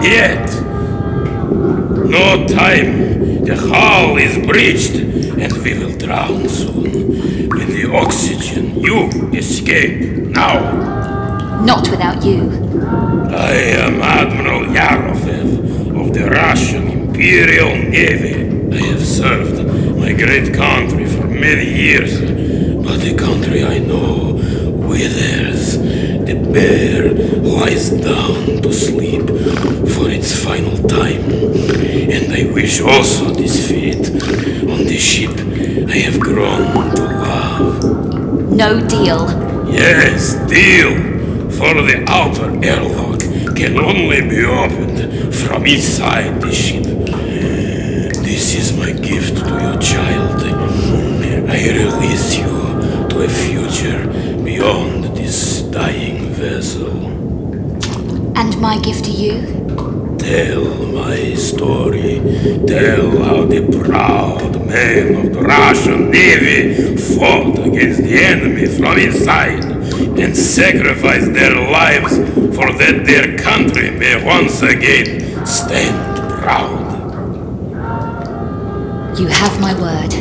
yet. No time. The hull is breached, and we will drown soon. With the oxygen, you escape now. Not without you. I am Admiral Yarofev of the Russian Imperial Navy. I have served my great country for many years, but the country I know withers. The bear lies down to sleep for its final time, and I wish also this fate on the ship I have grown to love. No deal. Yes, deal, for the outer airlock can only be opened from inside the ship. This is my gift to your child. I release you to a future beyond this dying vessel. And my gift to you? Tell my story. Tell how the proud men of the Russian Navy fought against the enemy from inside and sacrificed their lives for that their country may once again stand proud. You have my word.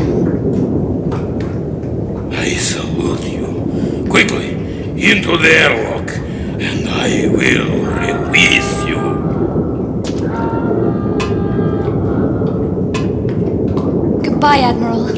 I salute you. Quickly, into the airlock, and I will release you. Goodbye, Admiral.